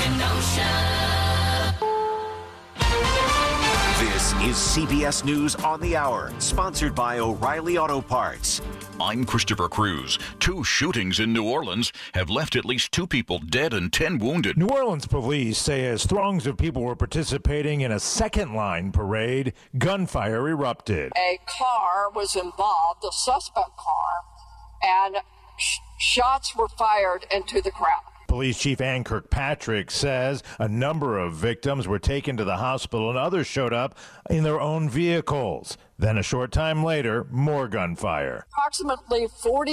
Kenosha. This is CBS News on the Hour, sponsored by O'Reilly Auto Parts. I'm Christopher Cruz. 2 shootings in New Orleans have left at least 2 people dead and 10 wounded. New Orleans police say as throngs of people were participating in a second-line parade, gunfire erupted. A car was involved, a suspect car, and shots were fired into the crowd. Police Chief Ann Kirkpatrick says a number of victims were taken to the hospital and others showed up in their own vehicles. Then a short time later, more gunfire. Approximately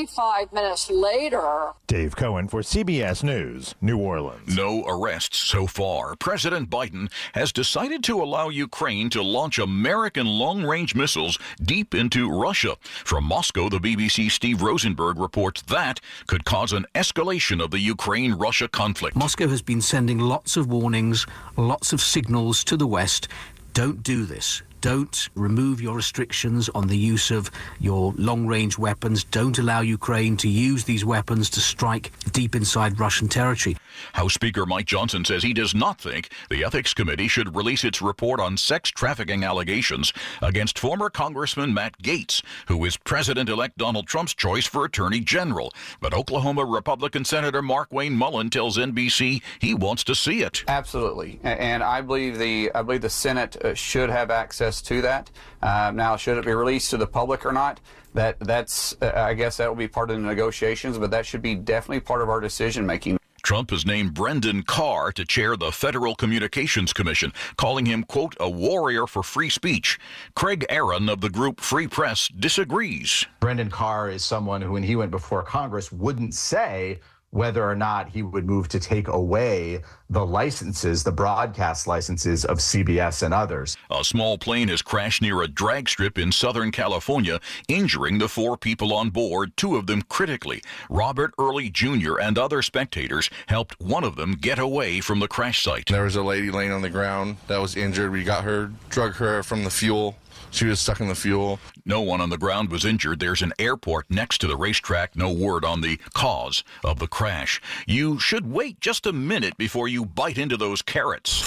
45 minutes later. Dave Cohen for CBS News, New Orleans. No arrests so far. President Biden has decided to allow Ukraine to launch American long-range missiles deep into Russia. From Moscow, the BBC's Steve Rosenberg reports that could cause an escalation of the Ukraine-Russia conflict. Moscow has been sending lots of warnings, lots of signals to the West. Don't do this. Don't remove your restrictions on the use of your long-range weapons. Don't allow Ukraine to use these weapons to strike deep inside Russian territory. House Speaker Mike Johnson says he does not think the Ethics Committee should release its report on sex trafficking allegations against former Congressman Matt Gaetz, who is President-elect Donald Trump's choice for Attorney General. But Oklahoma Republican Senator Markwayne Mullin tells NBC he wants to see it. Absolutely, and I believe the Senate should have access to that. Now, should it be released to the public or not? That's I guess that will be part of the negotiations, but that should be definitely part of our decision making. Trump has named Brendan Carr to chair the Federal Communications Commission, calling him, quote, a warrior for free speech. Craig Aaron of the group Free Press disagrees. Brendan Carr is someone who, when he went before Congress, wouldn't say whether or not he would move to take away the licenses, the broadcast licenses of CBS and others. A small plane has crashed near a drag strip in Southern California, injuring the 4 people on board, 2 of them critically. Robert Early Jr. and other spectators helped one of them get away from the crash site. There was a lady laying on the ground that was injured. We got her, drug her from the fuel. She was stuck in the fuel. No one on the ground was injured. There's an airport next to the racetrack. No word on the cause of the crash. You should wait just a minute before you bite into those carrots.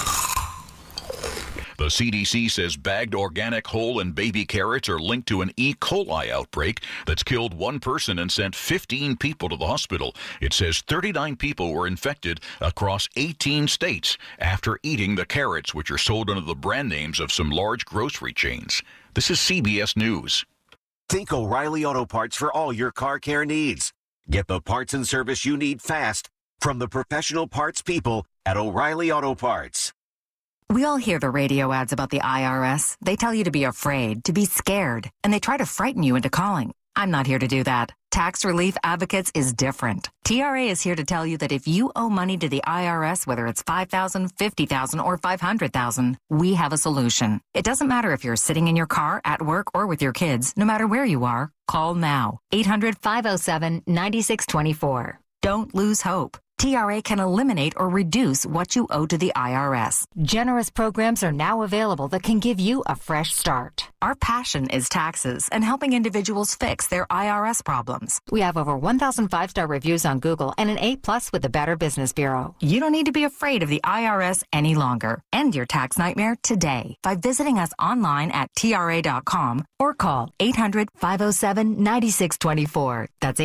The CDC says bagged organic whole and baby carrots are linked to an E. coli outbreak that's killed 1 person and sent 15 people to the hospital. It says 39 people were infected across 18 states after eating the carrots, which are sold under the brand names of some large grocery chains. This is CBS News. Think O'Reilly Auto Parts for all your car care needs. Get the parts and service you need fast from the professional parts people at O'Reilly Auto Parts. We all hear the radio ads about the IRS. They tell you to be afraid, to be scared, and they try to frighten you into calling. I'm not here to do that. Tax Relief Advocates is different. TRA is here to tell you that if you owe money to the IRS, whether it's $5,000, $50,000, or $500,000, we have a solution. It doesn't matter if you're sitting in your car, at work, or with your kids. No matter where you are, call now. 800-507-9624. Don't lose hope. TRA can eliminate or reduce what you owe to the IRS. Generous programs are now available that can give you a fresh start. Our passion is taxes and helping individuals fix their IRS problems. We have over 1,000 5-star reviews on Google and an A+ with the Better Business Bureau. You don't need to be afraid of the IRS any longer. End your tax nightmare today by visiting us online at TRA.com or call 800-507-9624. That's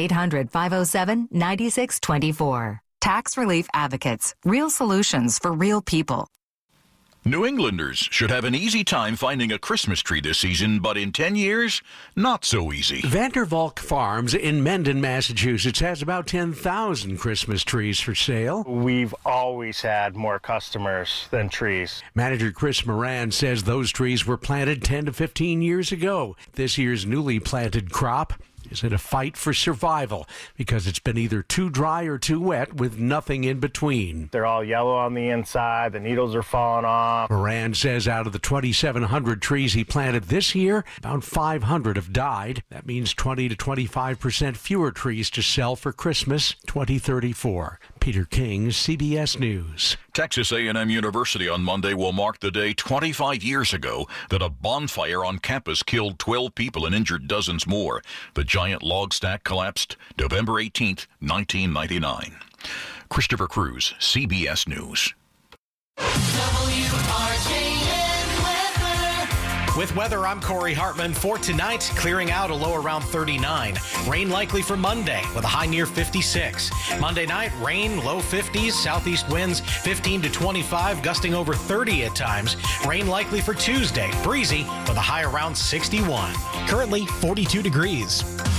800-507-9624. Tax Relief Advocates. Real solutions for real people. New Englanders should have an easy time finding a Christmas tree this season, but in 10 years, not so easy. Vandervalk Farms in Mendon, Massachusetts has about 10,000 Christmas trees for sale. We've always had more customers than trees. Manager Chris Moran says those trees were planted 10 to 15 years ago. This year's newly planted crop is in a fight for survival because it's been either too dry or too wet with nothing in between. They're all yellow on the inside. The needles are falling off. Moran says out of the 2,700 trees he planted this year, about 500 have died. That means 20 to 25% fewer trees to sell for Christmas 2034. Peter King, CBS News. Texas A&M University on Monday will mark the day 25 years ago that a bonfire on campus killed 12 people and injured dozens more. The giant log stack collapsed November 18th, 1999. Christopher Cruz, CBS News. With weather, I'm Corey Hartman. For tonight, clearing out, a low around 39. Rain likely for Monday with a high near 56. Monday night, rain, low 50s. Southeast winds 15 to 25, gusting over 30 at times. Rain likely for Tuesday. Breezy with a high around 61. Currently 42 degrees.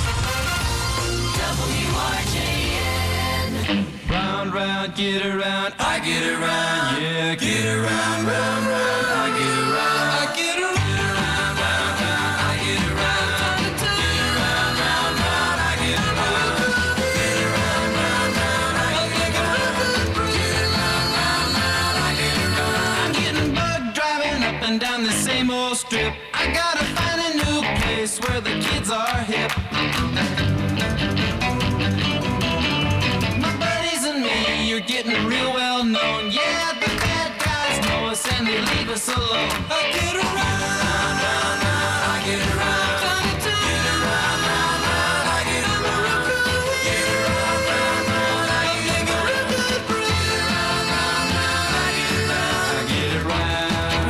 WRJN. Round, round, get around. I get around. Yeah, get around, round, round. I get around. I get around. Down the same old strip, I gotta find a new place where the kids are hip. My buddies and me, you're getting real well known. Yeah, the bad guys know us and they leave us alone. I get around, round, round, round, I get around. Get around, round, round, I get around. Get around, round, round, I get around. Get around, round, round, I get around. I get around.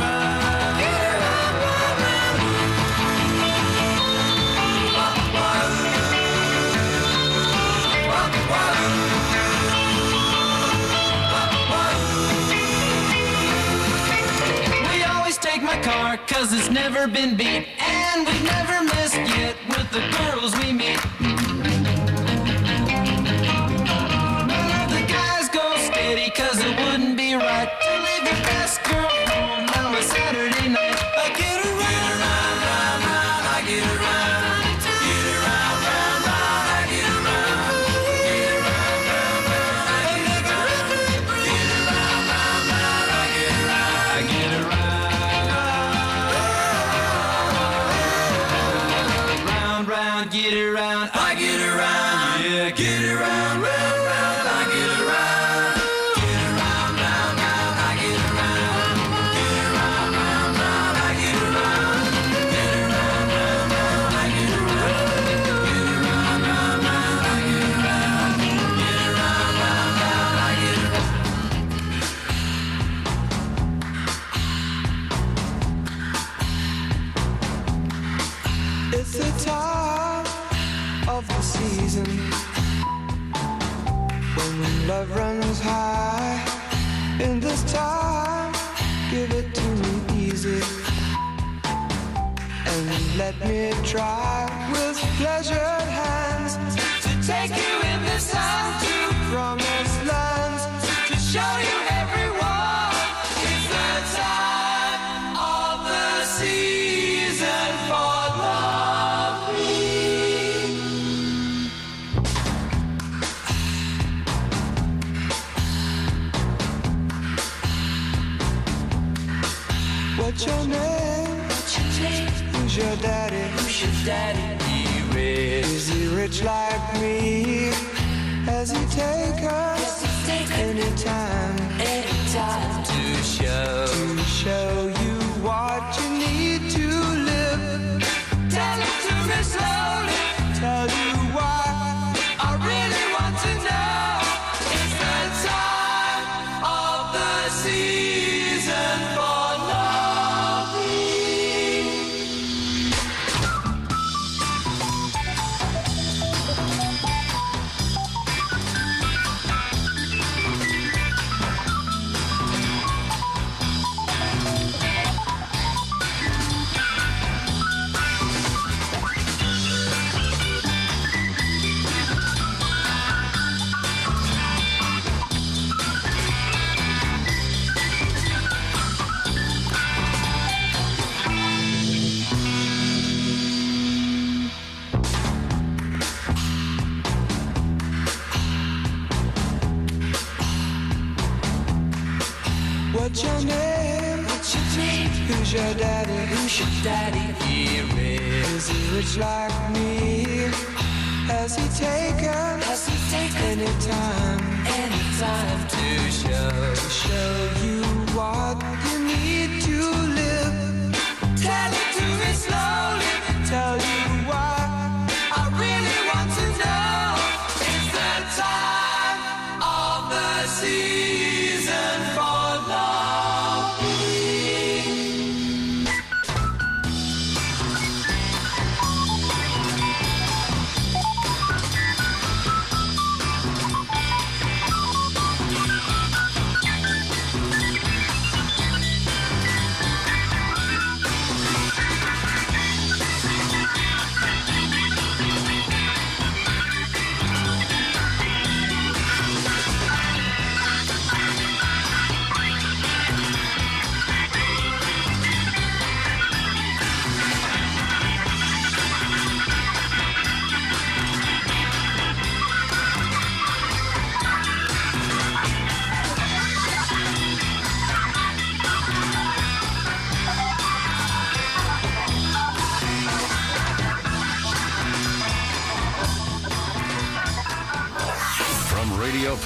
Car, cause it's never been beat, and we've never missed yet with the girls we meet. None of the guys go steady, cause it wouldn't be right to leave your best girl home on a Saturday night. I get around, round, round, round, I get around. Get around, round, round, I get around. Get around, round, round, I get around. Get around, round, round, I get around. I get around. Get around, I get around, yeah, get around, round, round, I get around. Get around, round, round, I get around. Get around, round, round, I get around. Get around, round, round, I get around. Get around, round, round, I get around. Get around, round, round, I get around. It's the time of the season when love runs high. In this time, give it to me easy and let me try with pleasured hands to take you in this time to promised lands, to show you everyone it's the time of the season for love. What's your name? Who's your daddy? Who's your daddy? He rich. Is he rich like me? Has he taken anytime to show you what you need to live? Tell it to me slowly. Tell you why I really want to know. It's the time of the season for What's your name? What's your name? Who's your daddy? Who's your daddy? He rich. Is he rich like me? Has he taken any time to show you what you need to live? Tell it to me slowly. Tell you why I really want to know. It's the time of the season for love.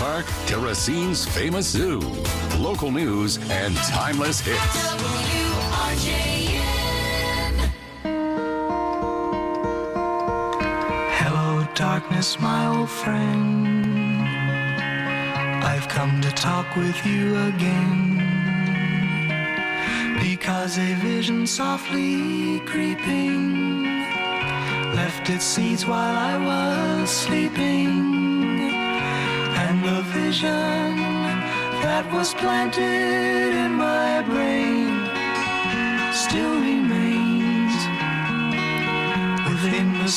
Park to Racine's famous zoo. Local news and timeless hits. Hello, darkness, my old friend. I've come to talk with you again. Because a vision softly creeping left its seeds while I was sleeping. And the vision that was planted in my brain still remains within the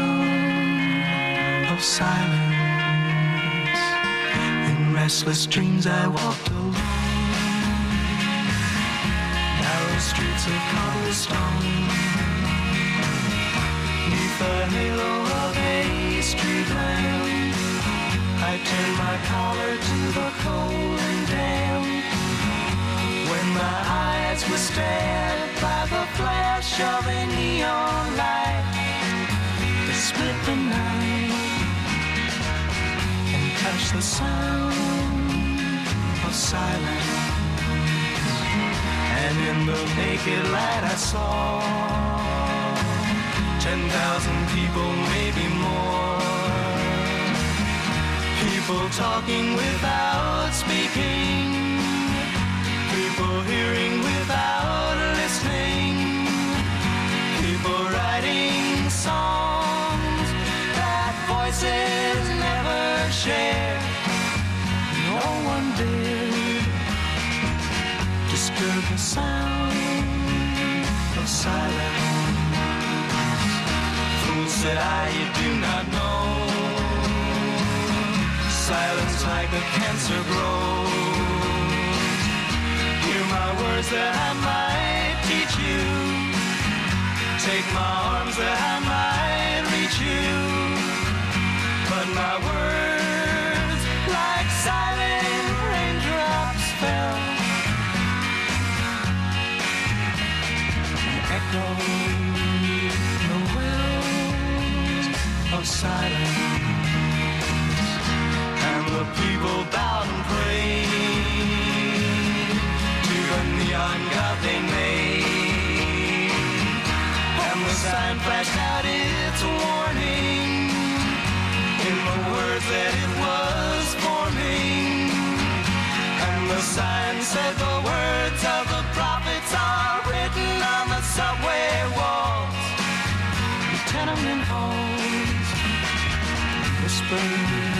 sound of silence. In restless dreams I walked alone, narrow streets of cobblestone, neath the halo of a street lamp. I turned my collar to the cold and damp. When my eyes were stared by the flash of a neon light that split the night and touched the sound of silence. And in the naked light I saw 10,000 people, maybe more. People talking without speaking, people hearing without listening, people writing songs that voices never share. No one dared disturb the sound of silence. Fool, said I, you do not know. Silence like a cancer grows. Hear my words that I might teach you. Take my arms that I might reach you. But my words, like silent raindrops, fell and echoed the wells of silence. The people bowed and prayed to the neon god they made, and the sign flashed out its warning in the words that it was forming. And the sign said the words of the prophets are written on the subway walls, the tenement halls, whispered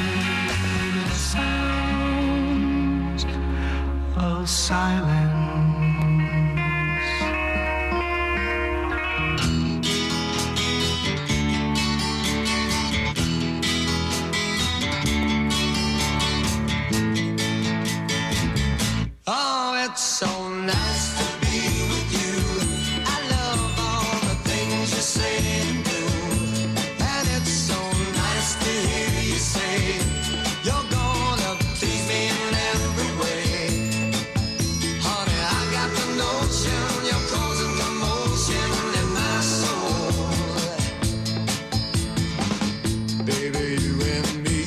sounds of silence. Oh, it's so nice to be with you. I love all the things you say and do. And it's so nice to hear you say you're gonna please me in every way. Honey, I got the notion you're causing commotion in my soul. Baby, you and me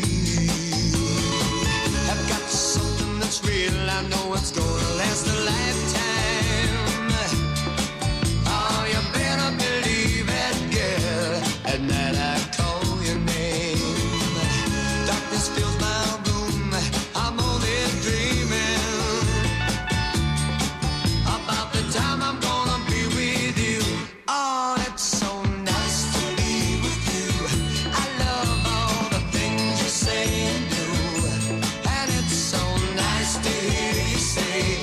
have got something that's real. I know it's gonna last a lifetime. Oh, you better believe it, girl. At night I call your name. Darkness fills my room. I'm only dreaming about the time I'm gonna be with you. Oh, it's so nice to be with you. I love all the things you say and do. And it's so nice to hear you say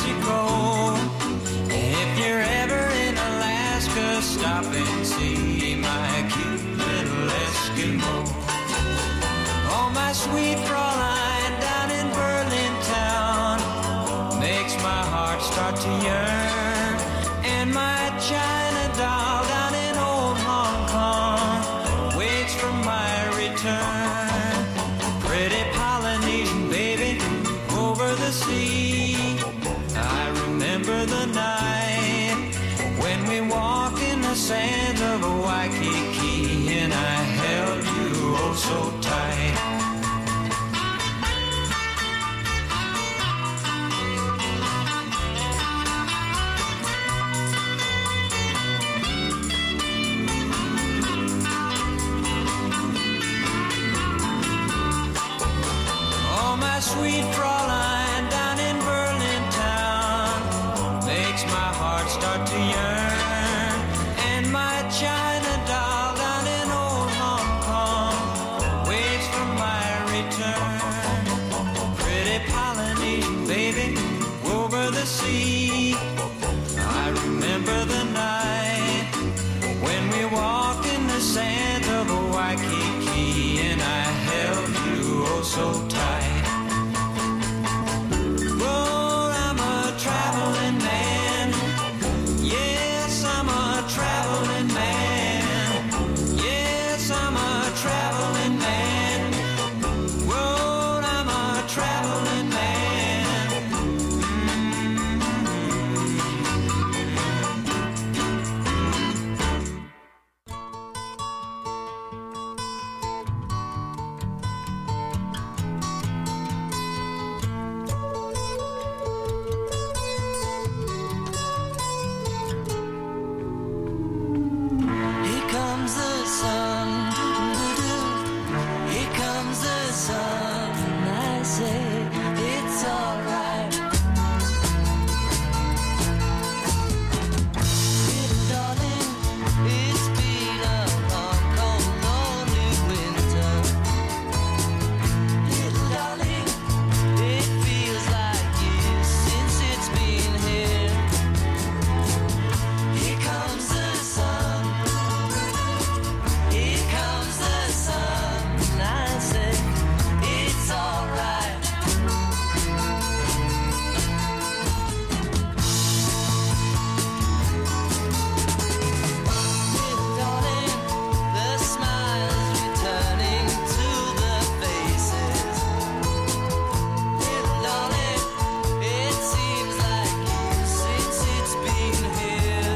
Mexico. If you're ever in Alaska, stop and see my cute little Eskimo. Oh, my sweet Fraulein down in Berlin town makes my heart start to yearn. And my China doll down in old Hong Kong waits for my return. Pretty Polynesian baby over the sea, I remember the night when we walked in the sands of Waikiki and I held you oh so tight. Oh, my sweet Fraulein down in Berlin town makes my heart start to yearn. And my China doll down in old Hong Kong waits for my return. Pretty Polynesian baby over the sea, I remember the night when we walked in the sands of Waikiki and I held you oh so tight. Well, I'm a traveling man. Yes, I'm a traveling man. Yes, I'm a traveling man. Well, I'm a traveling man. Here comes the sun, doo-doo-doo. Here comes the sun, and I say it's alright. Little darling, it's been a long, cold, lonely winter. Little darling, it feels like years since it's been here. Here comes the sun. Here comes the sun, and I say it's alright. Little darling, the smiles returning to the faces. Little darling, it seems like years since it's been here.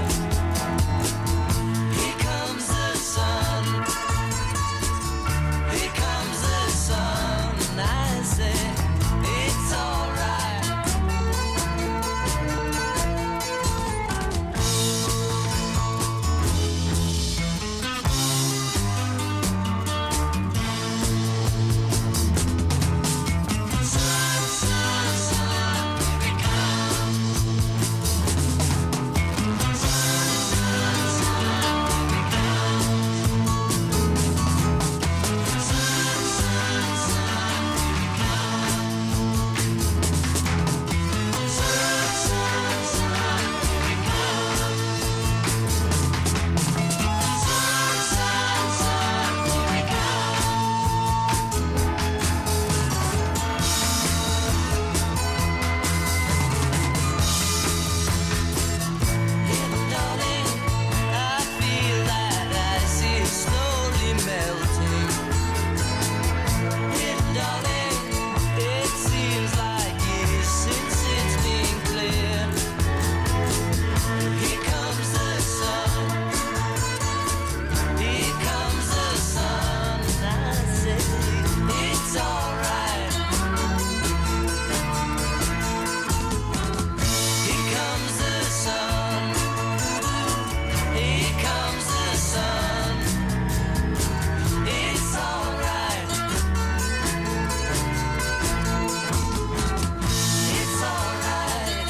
Here comes the sun. Here comes the sun, and I say it's alright. Sun, sun, sun, here it comes. Sun, sun, sun, here it comes. Sun, sun, sun, here it comes. Sun, sun, sun, here it comes. Sun, sun, sun, here it comes. Little darling, I feel that ice is slowly melting. Little darling, it seems like years since it's been clear. Here comes the sun. Here comes the sun, and I say it's alright. Here comes the sun. Here comes the sun. It's alright. It's alright.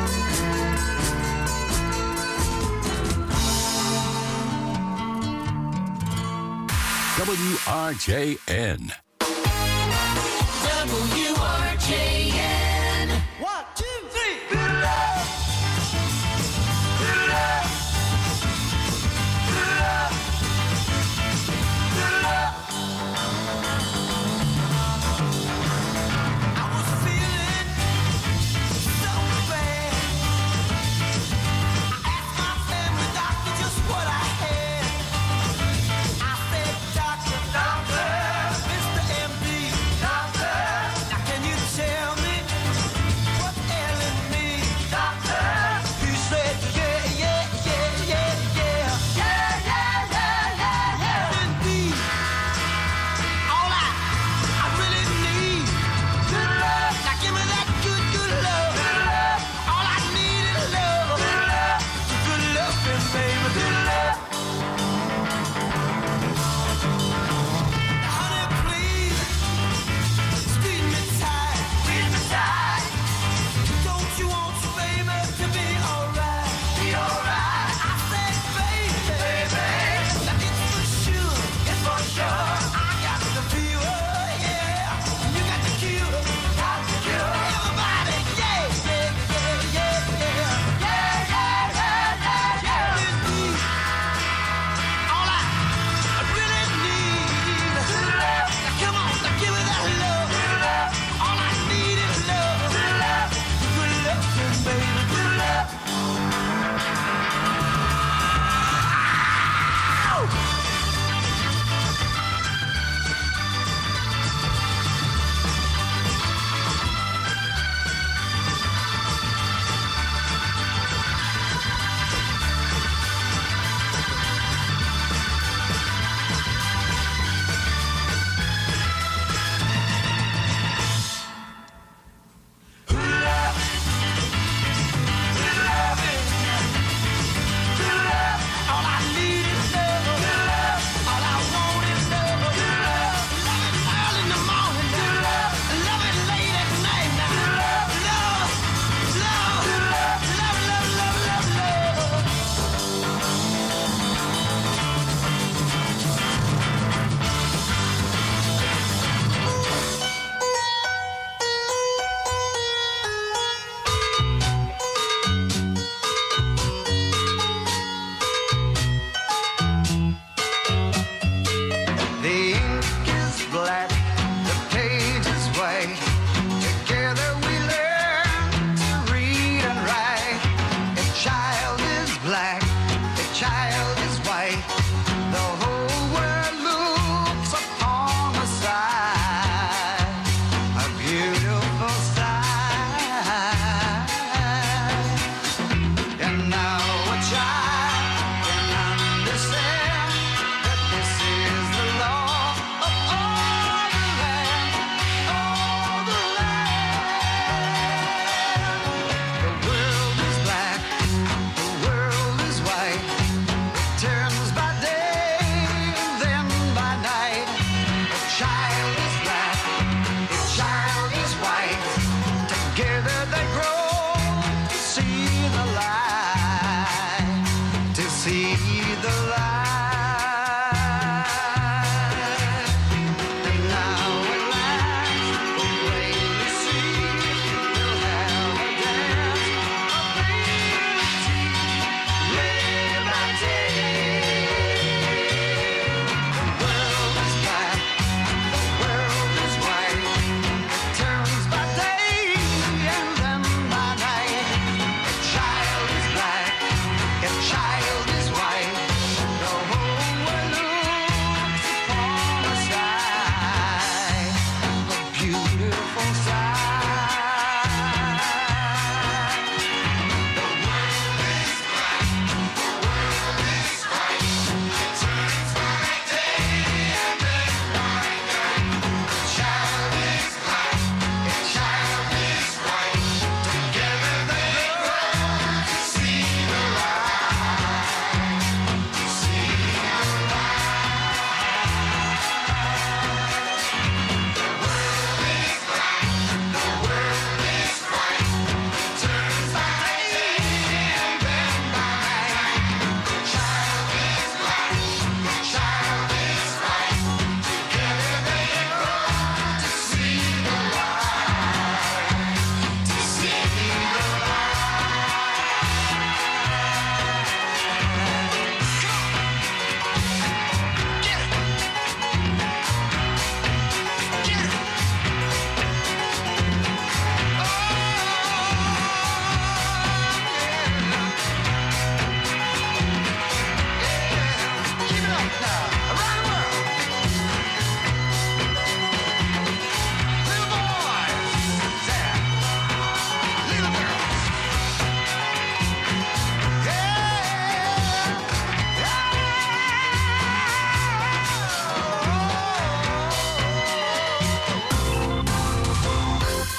WRJN. WRJN. 1, 2, 3.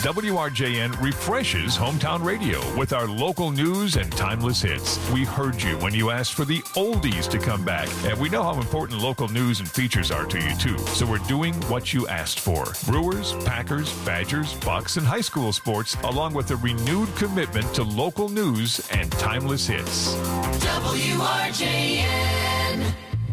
WRJN refreshes hometown radio with our local news and timeless hits. We heard you when you asked for the oldies to come back, and we know how important local news and features are to you too. So we're doing what you asked for. Brewers, Packers, Badgers, Bucks, and high school sports, along with a renewed commitment to local news and timeless hits. WRJN.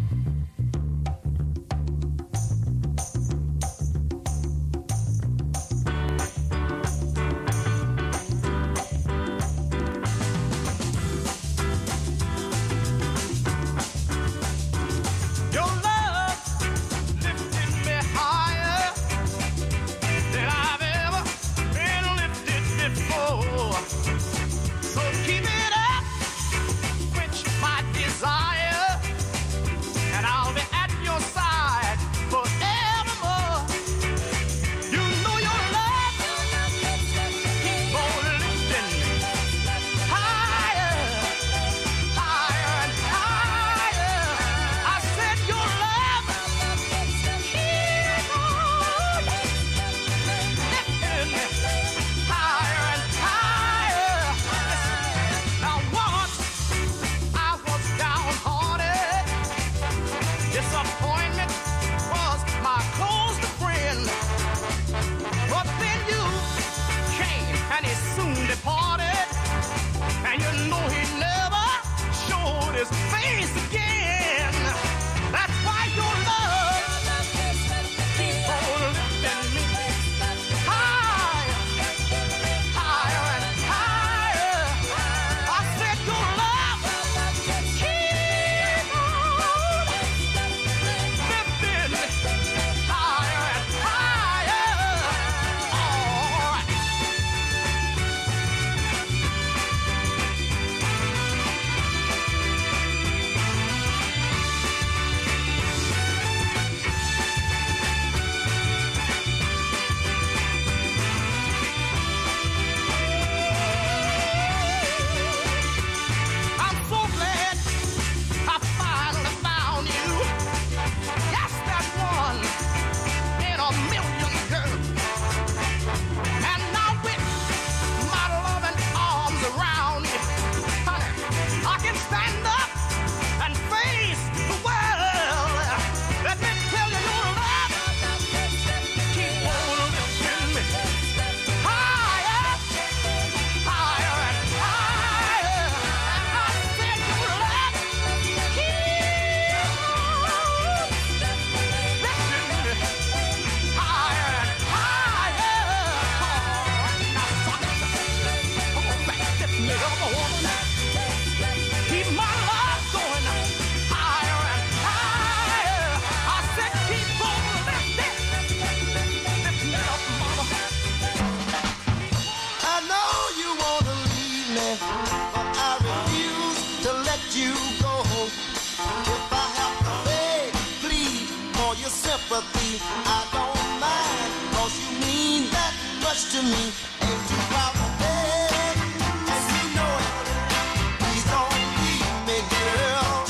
I don't mind, 'cause you mean that much to me. Ain't too proud to beg, and you know it. Please don't leave me, girl.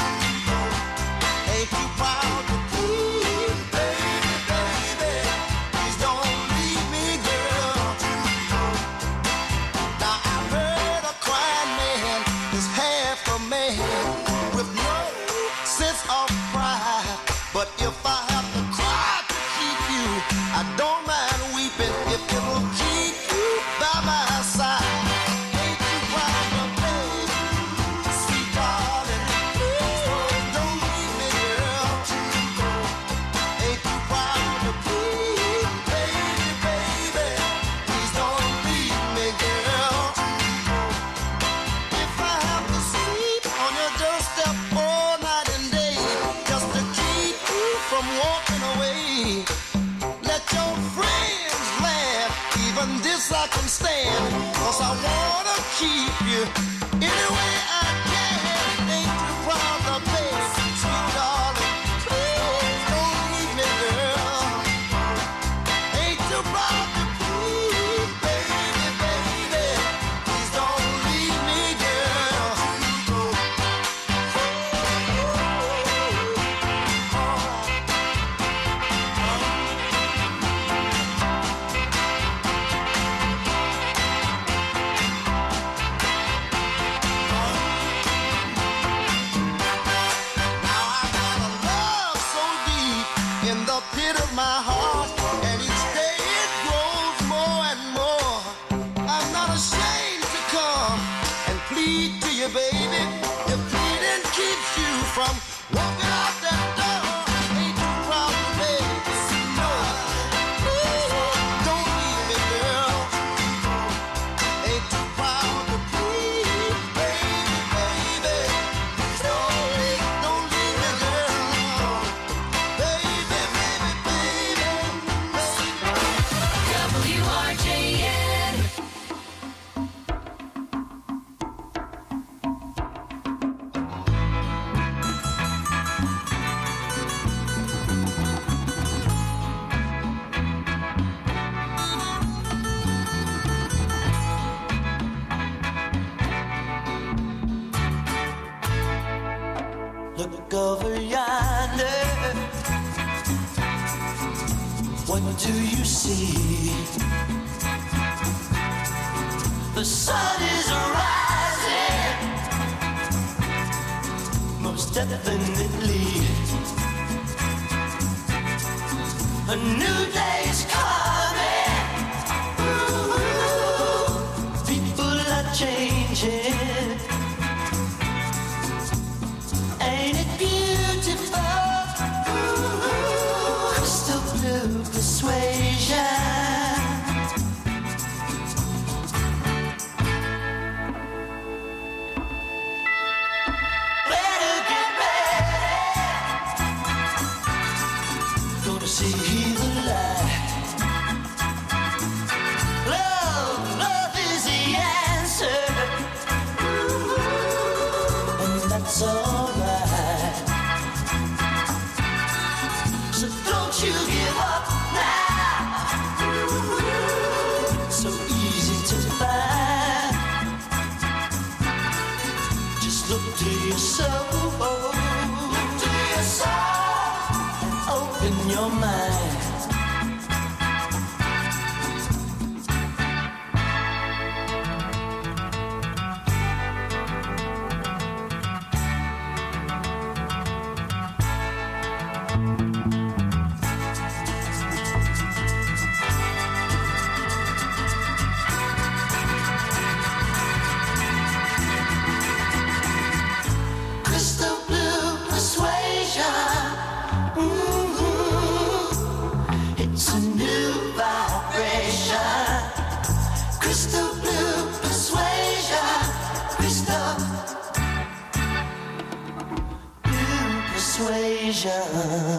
Ain't too proud to plead, baby, baby. Please don't leave me, girl. Now I've heard a crying man is half a man with no sense of pride. But if I have to cry to keep you, I don't mind weeping if it'll keep you by my side. Ain't you proud of me, sweet darling? Please don't leave me, girl. Ain't you proud of me, baby, baby? Please don't leave me, girl. If I have to sleep on your doorstep all night and day, just to keep you from walking away, let your friends laugh, even this I can stand, 'cause I wanna keep you any way I can. Ain't you proud of me, sweet darling? Please don't leave me, girl. Ain't you proud of me, baby, baby? Please don't leave me, girl. you, baby. If bleeding keeps you from walking out that door, ain't too proud to beg. No, don't leave me, girl. Ain't too proud to plead, baby, baby. Don't leave me, girl. Baby, baby, baby, baby. WRJN. Look over yonder. What do you see? The sun is rising, most definitely. A new day's coming. Ooh, people are changing. Ain't it beautiful? Ooh, crystal blue persuasion. Better get ready. Gonna see the light. Love is the answer. And that's alright. So don't you give up now. So easy to find. Just look to yourself. Look to yourself and open your mind. Crystal blue persuasion. It's a new vibration. Crystal blue persuasion. Crystal blue persuasion.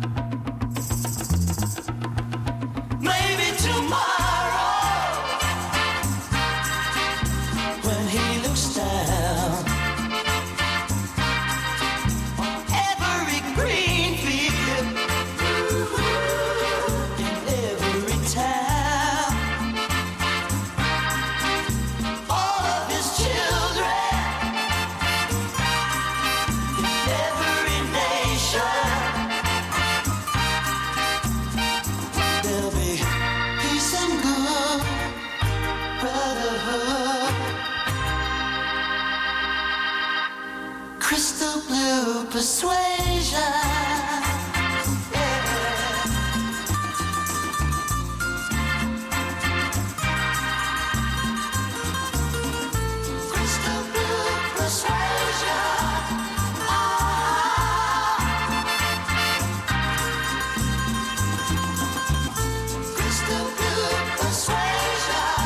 Maybe tomorrow, when he looks down, every green field in every town, all of his children in every nation, there'll be peace and good brotherhood. Crystal blue persuasion. Crystal blue persuasion. Crystal blue persuasion.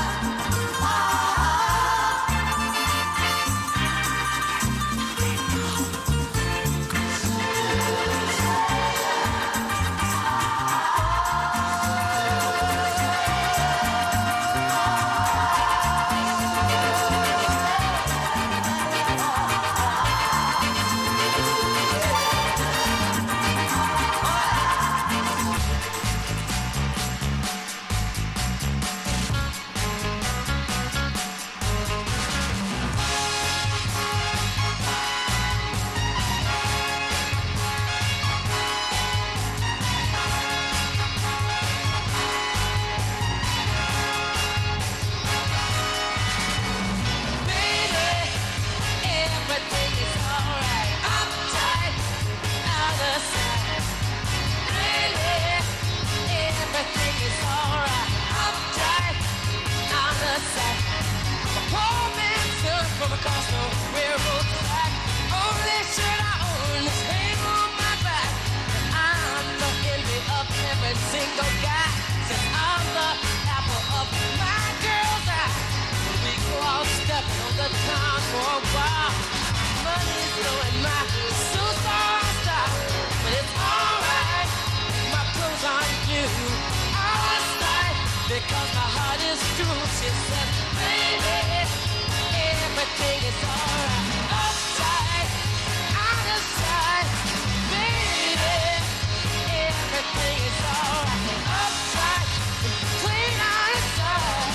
for a while. Money's blowing my suit's all style, but it's alright. My clothes aren't new, outside, because my heart is true. She said, baby, everything is alright. Upside, out of sight, baby, everything is alright. Upside, clean outside.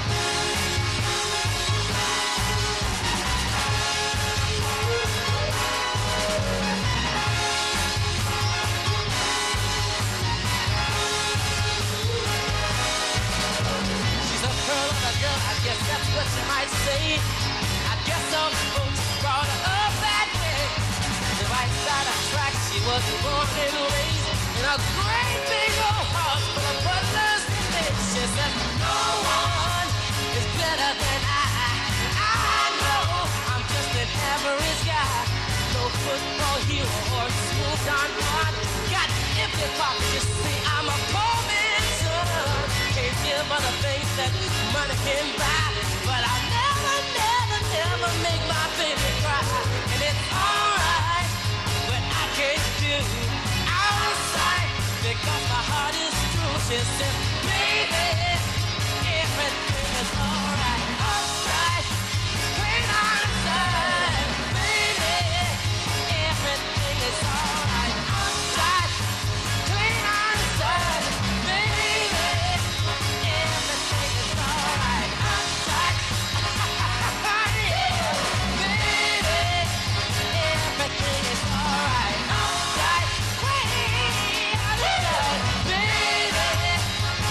She's a pearl of a girl, I guess that's what you might say. I guess some folks brought her up that way. The right side of track, she was born and raised in a great big old house full of butlers and maids. She said, no one is better than I know I'm just an average guy. No football hero or smooth Don Juan. Got empty pockets, you see, I'm a poor man's son. Can't give other things that money can buy, but I'll never make my baby cry. And it's alright, but I can't do out of sight, because my heart is true. She said, baby, everything is alright. Upside, clean outside, baby, everything is alright. Upside, clean outside, baby, everything is alright. Upside, yeah, baby, everything is alright. Upside, way outside, baby,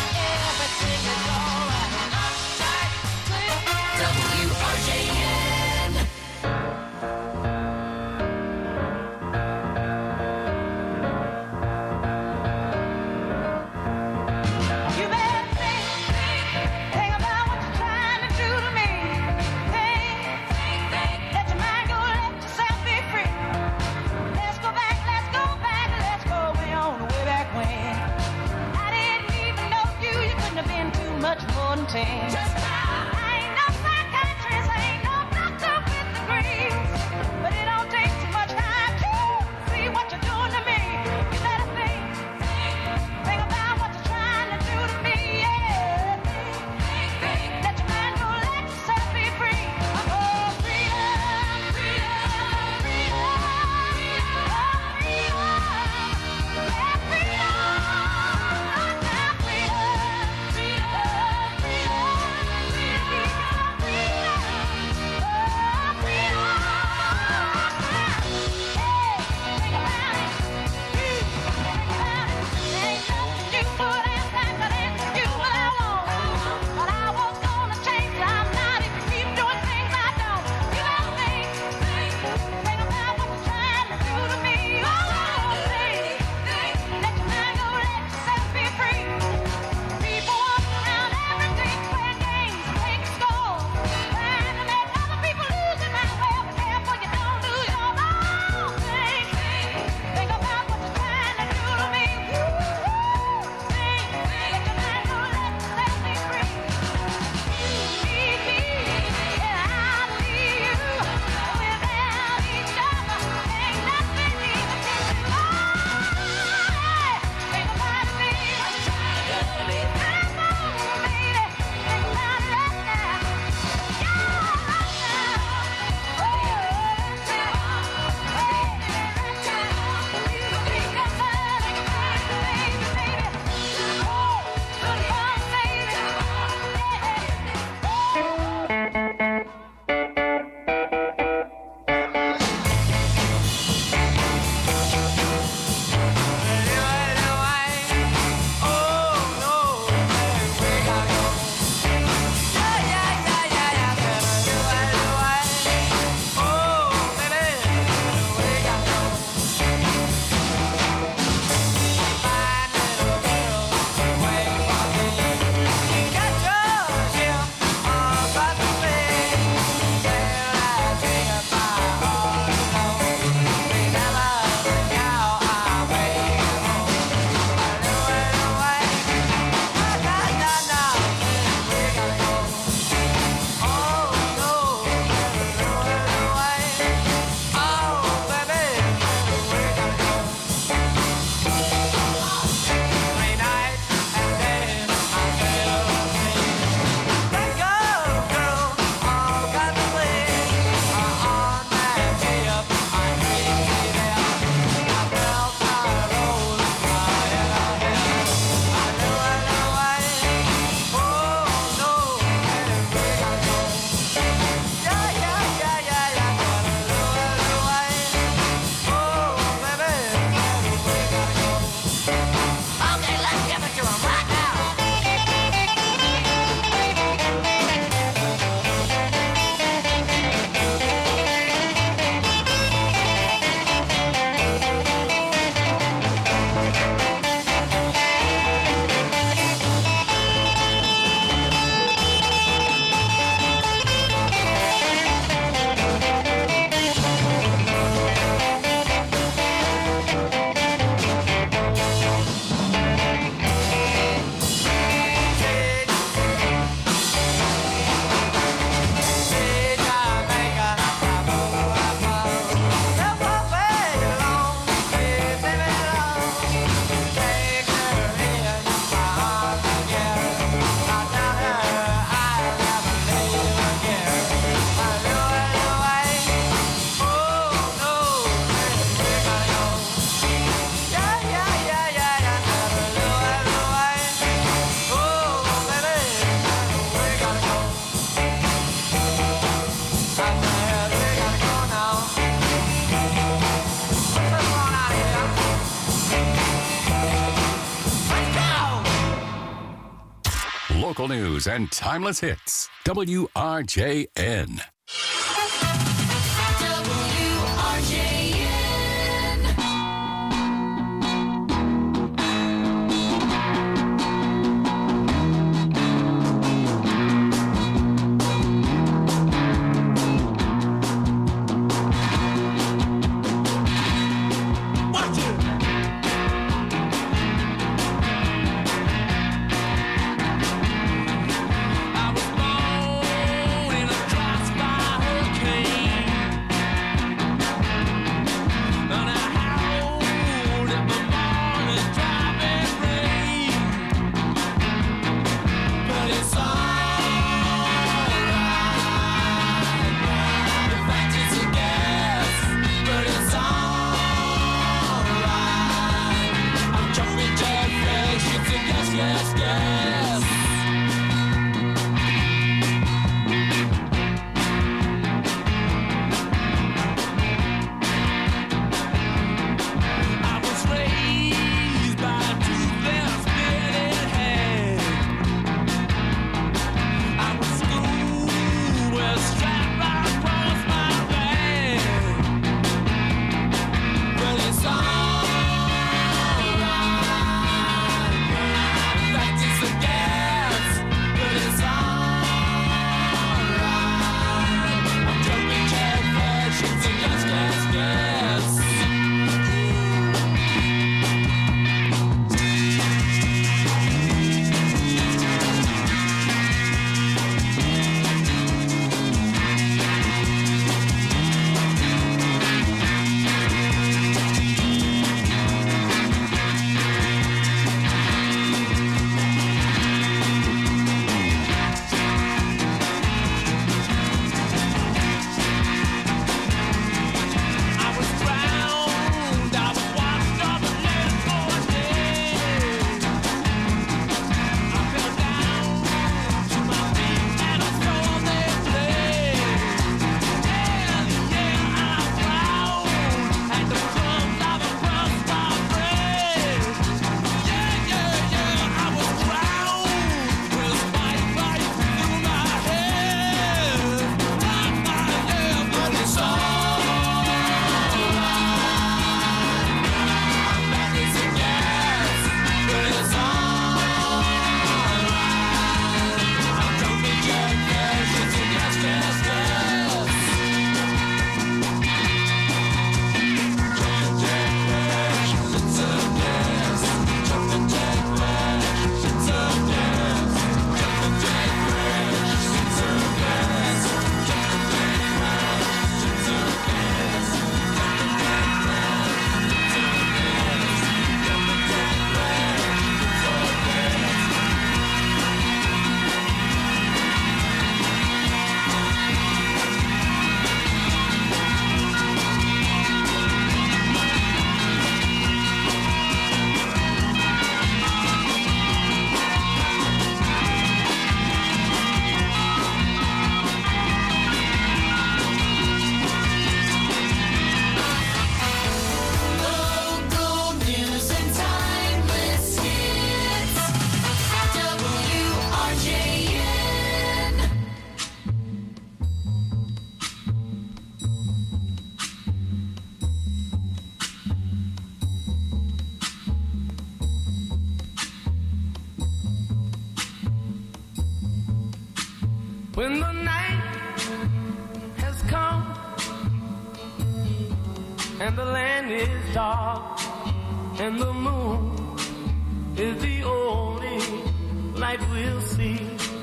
Local news and timeless hits. WRJN. When the night has come and the land is dark and the moon is the only light we'll see.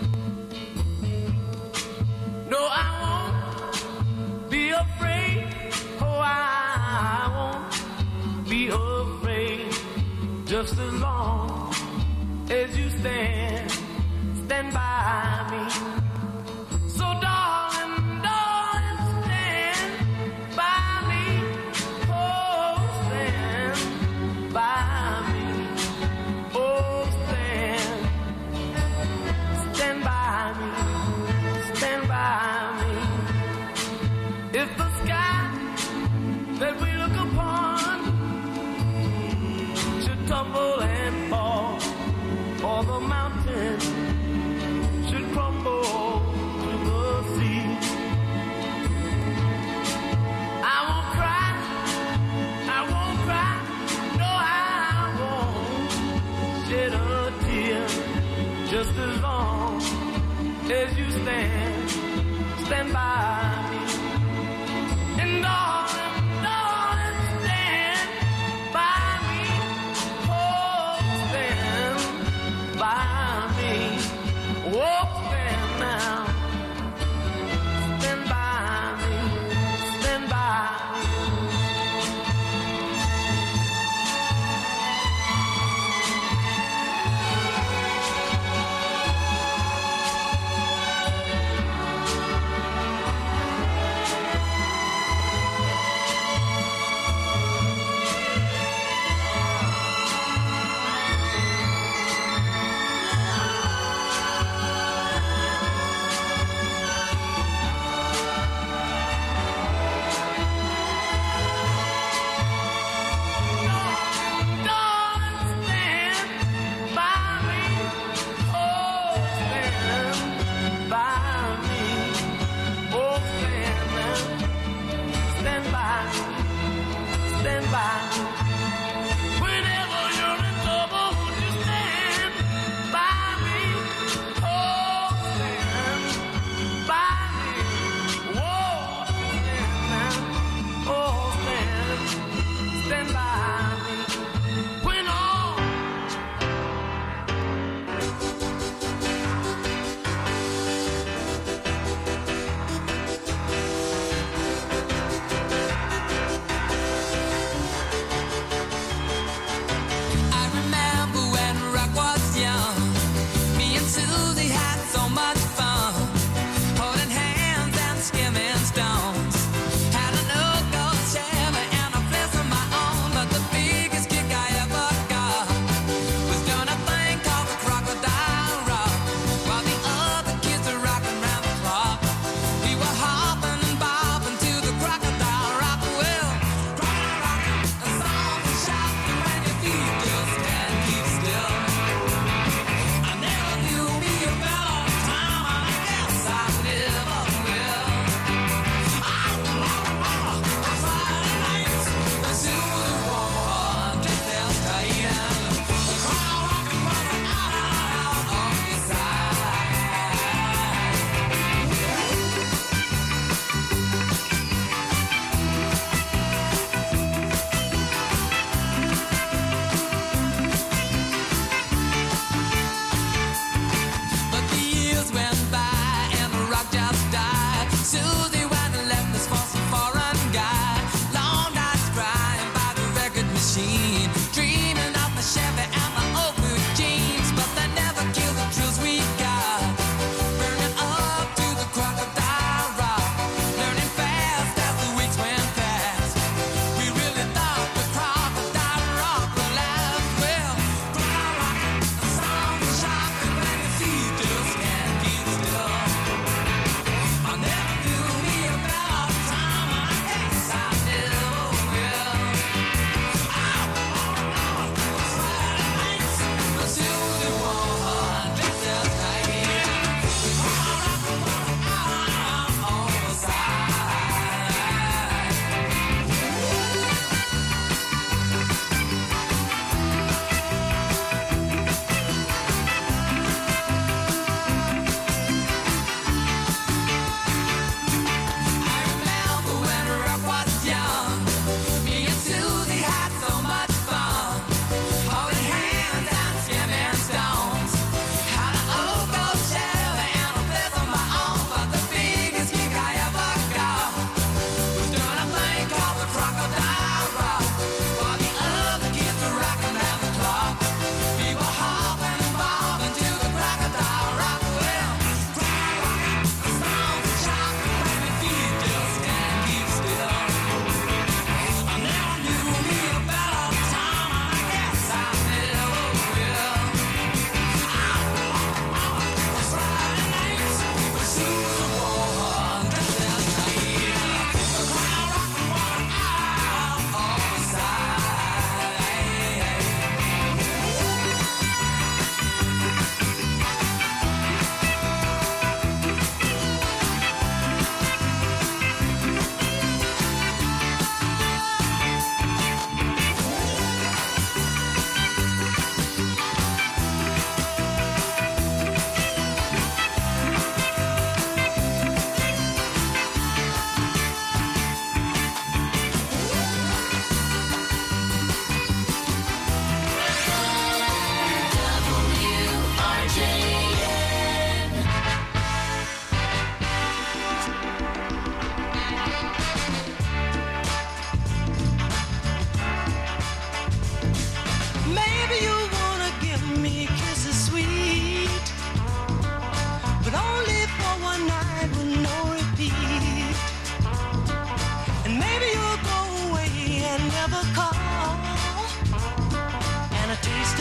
No, I won't be afraid. Oh, I won't be afraid. Just as long as you stand by me. So darling, darling, stand by me. Oh, stand by me. Oh, stand by me. Stand by me. If the sky that we look upon should tumble and fall, or the mountain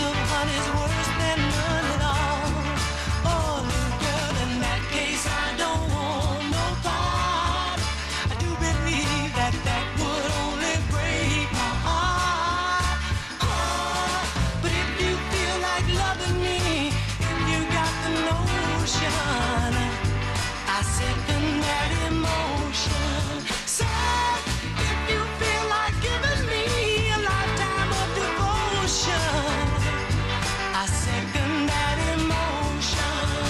of honey's worse than none at all. Oh, little girl, in that case, I don't want no part. I do believe that would only break my heart. Oh, but if you feel like loving me, if you got the notion, I second that emotion. So if you feel like giving me a lifetime of devotion, I second that emotion.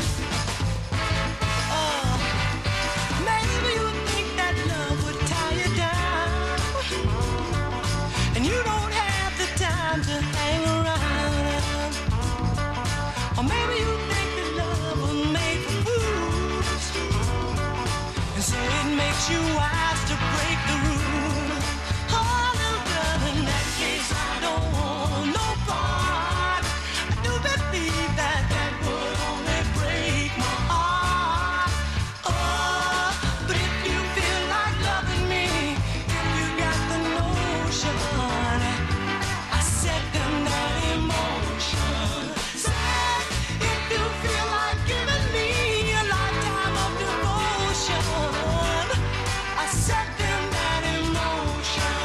Oh, maybe you think that love would tie you down, and you don't have the time to hang around. Or maybe you think that love was made for fools, and so it makes you wise to break the rule. Oh, little girl, in that case, I don't want no part. I do believe that would only break my heart. Oh, but if you feel like loving me, if you got the notion, I second that emotion. Say, if you feel like giving me a lifetime of devotion, I second that emotion.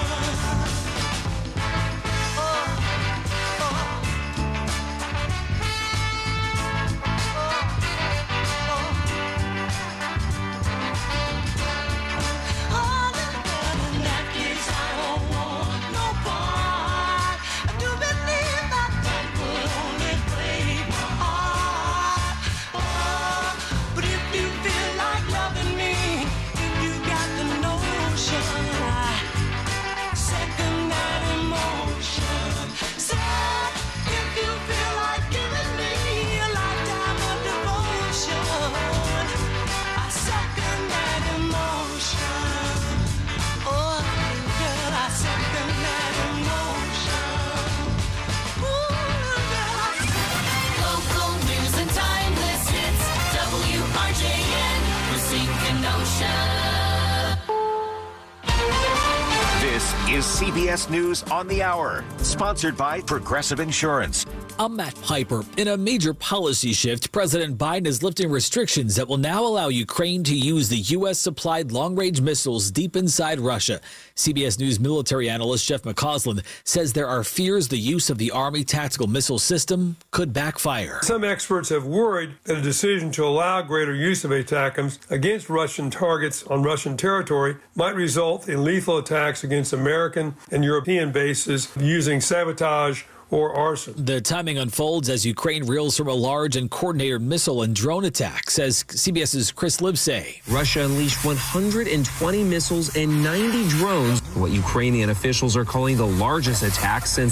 Oh, little girl, in that case, I don't want no part. I do believe that would only break my heart. Oh, but if you feel like loving me, if you got the notion, I second that emotion. So if you feel like giving me a lifetime of devotion, I second that emotion. Oh, girl, I second that emotion. Ooh, girl, I Local news and timeless hits. WRJN, Racine Kenosha. This is CBS News on the Hour, sponsored by Progressive Insurance. I'm Matt Piper. In a major policy shift, President Biden is lifting restrictions that will now allow Ukraine to use the U.S.-supplied long-range missiles deep inside Russia. CBS News military analyst Jeff McCausland says there are fears the use of the Army tactical missile system could backfire. Some experts have worried that a decision to allow greater use of ATACMS against Russian targets on Russian territory might result in lethal attacks against American and European bases using sabotage or arson. The timing unfolds as Ukraine reels from a large and coordinated missile and drone attack, says CBS's Chris Libsay. Russia unleashed 120 missiles and 90 drones, what Ukrainian officials are calling the largest attack since